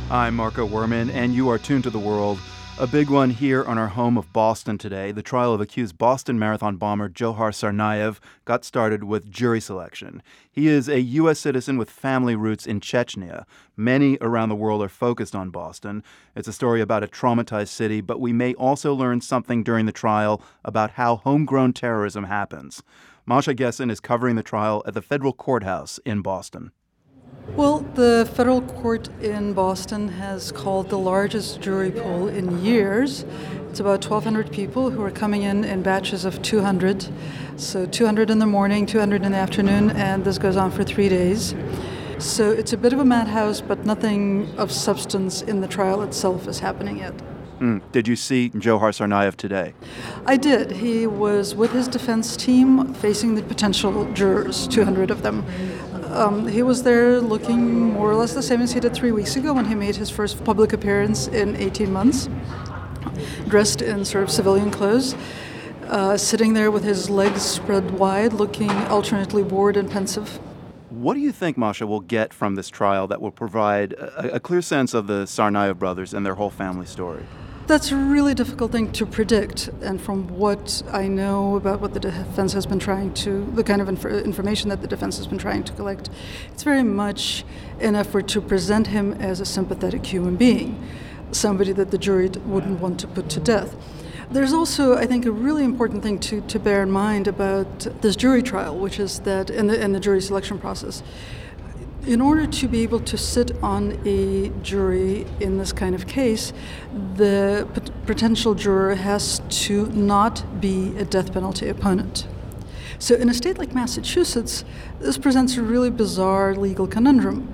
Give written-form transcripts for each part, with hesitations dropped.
I'm Marco Werman, and you are tuned to The World. A big one here on our home of Boston today. The trial of accused Boston Marathon bomber Dzhokhar Tsarnaev got started with jury selection. He is a U.S. citizen with family roots in Chechnya. Many around the world are focused on Boston. It's a story about a traumatized city, but we may also learn something during the trial about how homegrown terrorism happens. Masha Gessen is covering the trial at the federal courthouse in Boston. Well, the federal court in Boston has called the largest jury pool in years. It's about 1,200 people who are coming in batches of 200. So 200 in the morning, 200 in the afternoon, and this goes on for 3 days. So it's a bit of a madhouse, but nothing of substance in the trial itself is happening yet. Did you see Dzhokhar Tsarnaev today? I did. He was with his defense team facing the potential jurors, 200 of them. He was there looking more or less the same as he did 3 weeks ago when he made his first public appearance in 18 months, dressed in sort of civilian clothes, sitting there with his legs spread wide, looking alternately bored and pensive. What do you think, Masha, will get from this trial that will provide a clear sense of the Tsarnaev brothers and their whole family story? That's a really difficult thing to predict, and from what I know about what the defense has been trying to, the kind of information that the defense has been trying to collect, it's very much an effort to present him as a sympathetic human being, somebody that the jury wouldn't want to put to death. There's also, I think, a really important thing to bear in mind about this jury trial, which is that in the jury selection process, in order to be able to sit on a jury in this kind of case, the potential juror has to not be a death penalty opponent. So in a state like Massachusetts, this presents a really bizarre legal conundrum.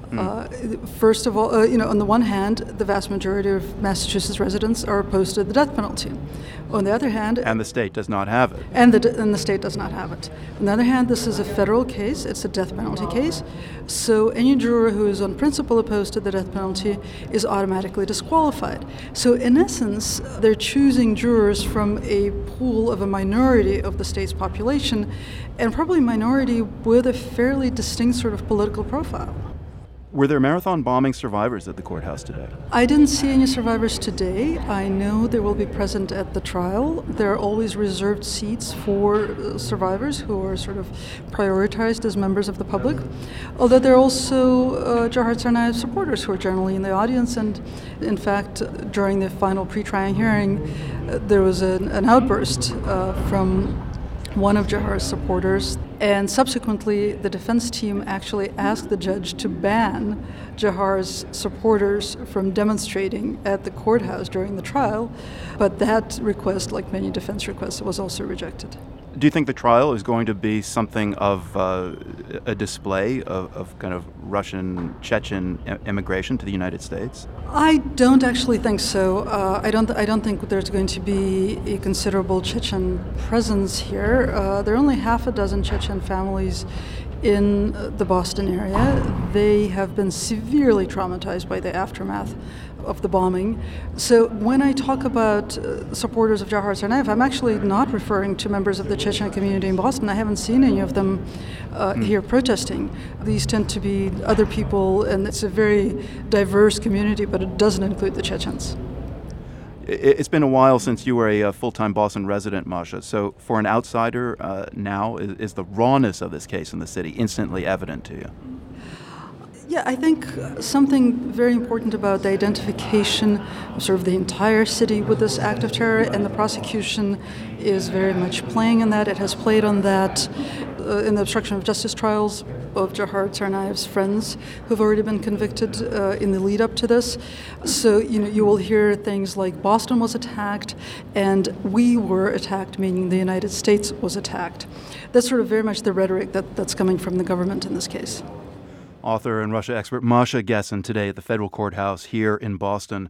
First of all, on the one hand, the vast majority of Massachusetts residents are opposed to the death penalty. On the other hand... And the state does not have it. And the state does not have it. On the other hand, this is a federal case. It's a death penalty case. So any juror who is on principle opposed to the death penalty is automatically disqualified. So in essence, they're choosing jurors from a pool of a minority of the state's population, and probably minority with a fairly distinct sort of political profile. Were there marathon bombing survivors at the courthouse today? I didn't see any survivors today. I know they will be present at the trial. There are always reserved seats for survivors who are sort of prioritized as members of the public. Although there are also Dzhokhar Tsarnaev supporters who are generally in the audience. And in fact, during the final pre-trial hearing, there was an outburst from one of Dzhokhar's supporters, and subsequently the defense team actually asked the judge to ban Dzhokhar's supporters from demonstrating at the courthouse during the trial, but that request, like many defense requests, was also rejected. Do you think the trial is going to be something of a display of kind of Russian Chechen immigration to the United States? I don't actually think so. I don't think there's going to be a considerable Chechen presence here. There are only half a dozen Chechen families in the Boston area. They have been severely traumatized by the aftermath of the bombing. So when I talk about supporters of Dzhokhar Tsarnaev, I'm actually not referring to members of the Chechen community in Boston. I haven't seen any of them here protesting. These tend to be other people, and it's a very diverse community, but it doesn't include the Chechens. It's been a while since you were a full-time Boston resident, Masha. So for an outsider now, is the rawness of this case in the city instantly evident to you? Yeah, I think something very important about the identification of sort of the entire city with this act of terror, and the prosecution is very much playing on that. It has played on that in the obstruction of justice trials of Dzhokhar Tsarnaev's friends who've already been convicted in the lead up to this. So, you will hear things like Boston was attacked and we were attacked, meaning the United States was attacked. That's sort of very much the rhetoric that's coming from the government in this case. Author and Russia expert Masha Gessen today at the federal courthouse here in Boston.